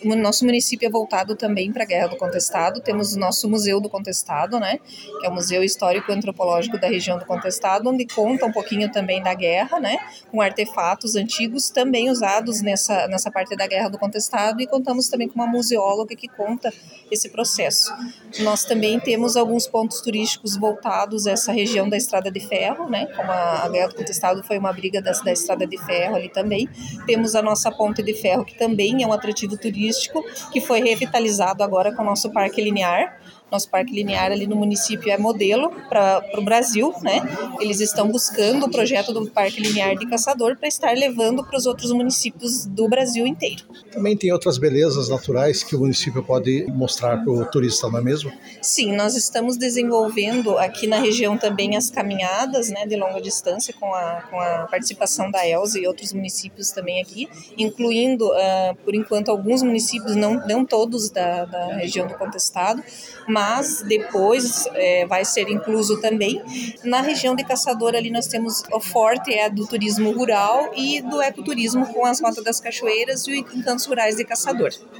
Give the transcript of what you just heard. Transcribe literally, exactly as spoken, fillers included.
O nosso município é voltado também para a Guerra do Contestado. Temos o nosso Museu do Contestado, né, que é o Museu Histórico Antropológico da região do Contestado, onde conta um pouquinho também da guerra, né, com artefatos antigos também usados nessa, nessa parte da Guerra do Contestado, e contamos também com uma museóloga que conta esse processo. Nós também temos alguns pontos turísticos voltados a essa região da Estrada de Ferro, né, como a, a Guerra do Contestado foi uma briga da, da Estrada de Ferro ali também. Temos a nossa Ponte de Ferro, que também é um atrativo turístico, que foi revitalizado agora com o nosso Parque Linear. Nosso Parque Linear ali no município é modelo para o Brasil, né? Eles estão buscando o projeto do Parque Linear de Caçador para estar levando para os outros municípios do Brasil inteiro. Também tem outras belezas naturais que o município pode mostrar para o turista, não é mesmo? Sim, nós estamos desenvolvendo aqui na região também as caminhadas, né, de longa distância com a, com a participação da Elsa e outros municípios também aqui, incluindo, uh, por enquanto, alguns municípios, não, não todos da, da região do Contestado, mas depois é, vai ser incluso também. Na região de Caçador ali nós temos o forte é do turismo rural e do ecoturismo com as rotas das cachoeiras e encantos rurais de Caçador.